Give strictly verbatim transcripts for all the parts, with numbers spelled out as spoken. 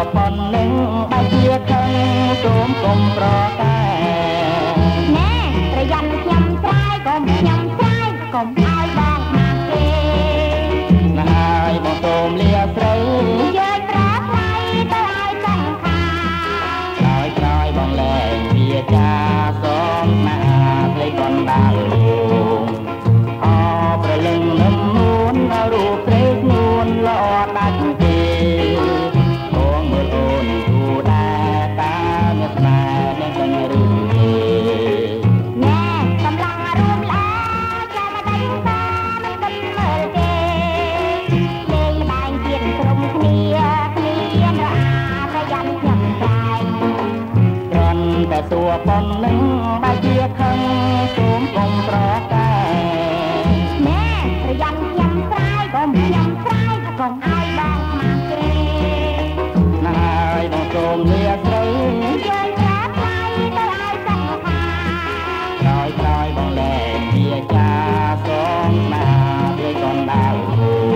ប៉ុននឹងបើជាខឹងសូមកុំប្រកែណែប្រយ័ត្នខ្ញុំស្រែកុំខ្ញុំស្រែកុំឲ្យបងខាងគេណាហើយបងសូមលាស្រីយកប្រាថ្លៃទៅឲ្យចង់ខាក្រោយក្រោយបងលែងវាចាសូមណាភ្លេចកណ្ដាលអប្រលឹងនឹមនួនរូបព្រេងនួនល្អដាច់គេបងមើលអូនគូដែរតាមានស្នេហ៍នឹងទាំងរឿងគេណែកំឡុងរួមល្អចាំមកដេញតាមិនដឹងមើលទេលេងបែងទៀតក្រុមគ្នាគ្នារអាប្រយ័ត្នខ្ញុំចាយត្រន់តែសួរប៉ុននឹងបើជាខឹងសូមកុំប្រកែណែប្រយ័ត្នខ្ញុំស្រែកុំខ្ញុំស្រែកកុំឲ្យបងខ្មាស់គេណាហើយបងសូមលាស្រីយកក្រាបថ្លៃទៅឲ្យសង្ខាក្រោយក្រោយបងលែងវាចាសូមណាព្រៃកណ្ដាលគូ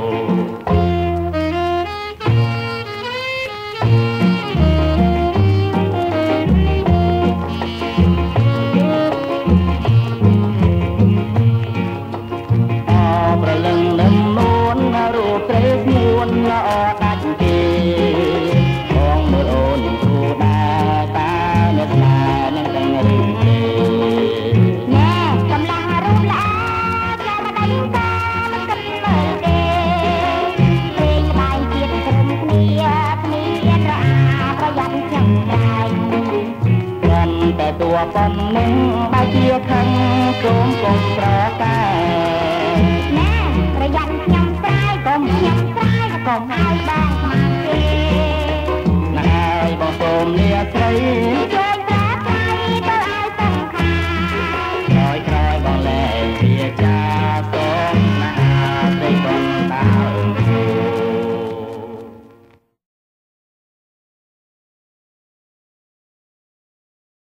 ប្រលឹងនឹមនួនរូបព្រេងនួនល្អដាច់គេបងមើលអូនគូដែរតាមានស្នេហ៍នឹងទាំងរឿងគេណែកំឡុងរូបល្អចាំមកដេញតាមិនគិតមើលទេព្រេងបែងទៀតក្រុមគ្នាគ្នារអាប្រយ័ត្នខ្ញុំចាយគ្រាន់តែតួប៉ុននឹងបើជាខឹងសូមកុំប្រកែ